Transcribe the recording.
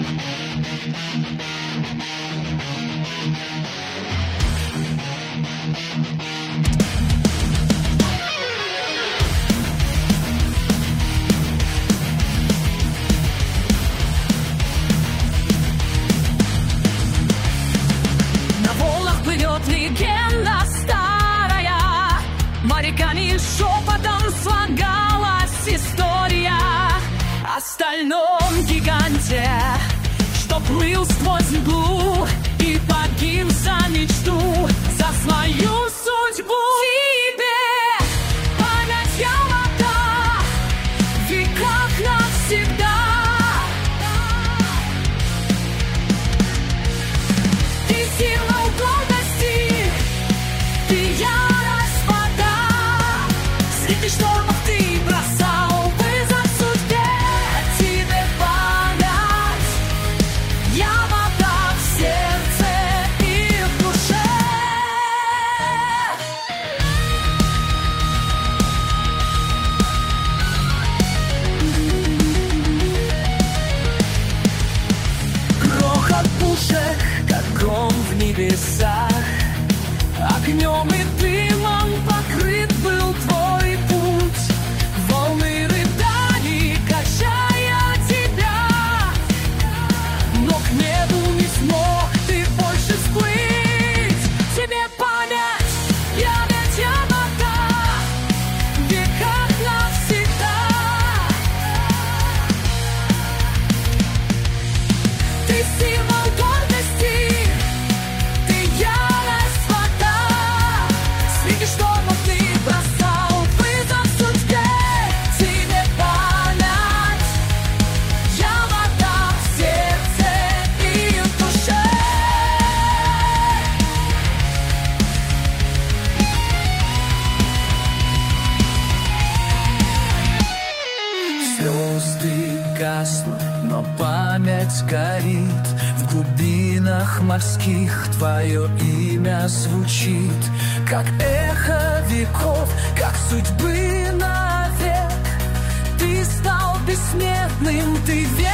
Легенда старая, моряками шепотом слагалась история о стальном гиганте, что плыл сквозь мглу и погиб за мечту, за свою судьбу. Тебе память Ямато в веках навсегда. Ты символ гордости, ты ярость вода. Среди штормов ты бросал вызов судьбе. Тебе память Ямато в сердце и в душе. Грохот пушек, как гром в небесах, огнем и дымом покрыт был твой путь. Волны рыданий, качая тебя, но к небу не смог ты больше всплыть. Тебе память, память Ямато в веках навсегда. Ты символ гордости, ты ярость вода. Среди штормов ты бросал вызов судьбе. Тебе память Ямато в сердце и в душе. Звезды гаснут, но память горит. В глубинах морских твое имя звучит, как эхо веков, как судьбы навек. Ты стал бессмертным, ты